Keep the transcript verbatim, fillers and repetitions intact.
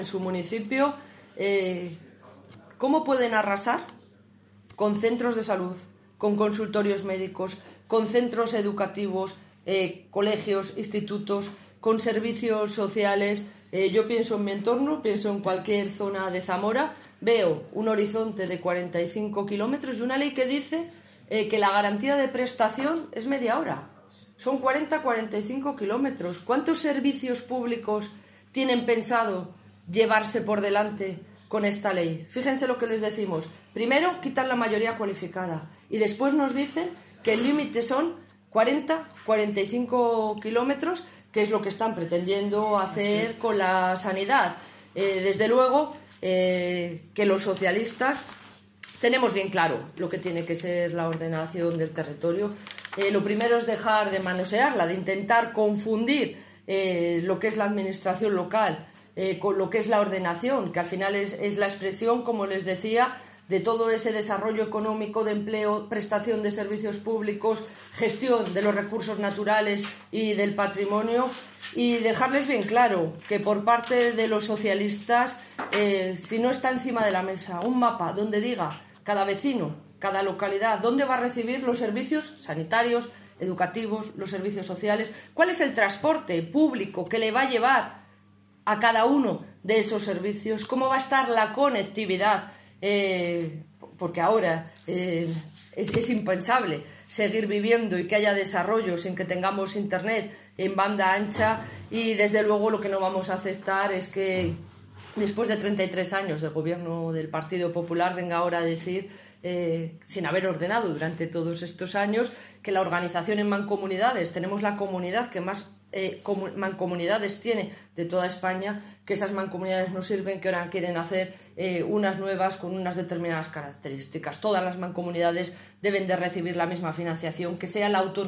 en su municipio, eh, ¿cómo pueden arrasar con centros de salud, con consultorios médicos, con centros educativos, eh, colegios, institutos, con servicios sociales? Eh, yo pienso en mi entorno, pienso en cualquier zona de Zamora, veo un horizonte de cuarenta y cinco kilómetros y una ley que dice eh, que la garantía de prestación es media hora. Son cuarenta a cuarenta y cinco kilómetros. ¿Cuántos servicios públicos tienen pensado llevarse por delante con esta ley? Fíjense lo que les decimos. Primero, quitan la mayoría cualificada y después nos dicen que el límite son cuarenta a cuarenta y cinco kilómetros, que es lo que están pretendiendo hacer con la sanidad. Eh, desde luego eh, que los socialistas tenemos bien claro lo que tiene que ser la ordenación del territorio. Eh, lo primero es dejar de manosearla, de intentar confundir eh, lo que es la administración local eh, con lo que es la ordenación, que al final es, es la expresión, como les decía, de todo ese desarrollo económico, de empleo, prestación de servicios públicos, gestión de los recursos naturales y del patrimonio, y dejarles bien claro que por parte de los socialistas, eh, si no está encima de la mesa un mapa donde diga cada vecino, cada localidad, dónde va a recibir los servicios sanitarios, educativos, los servicios sociales, cuál es el transporte público que le va a llevar a cada uno de esos servicios, cómo va a estar la conectividad, eh, porque ahora eh, es, es impensable seguir viviendo y que haya desarrollo sin que tengamos internet en banda ancha, y desde luego lo que no vamos a aceptar es que después de treinta y tres años de gobierno del Partido Popular venga ahora a decir, eh, sin haber ordenado durante todos estos años, que la organización en mancomunidades, tenemos la comunidad que más eh, mancomunidades tiene de toda España, que esas mancomunidades no sirven, que ahora quieren hacer eh, unas nuevas con unas determinadas características. Todas las mancomunidades deben de recibir la misma financiación, que sea la autonomía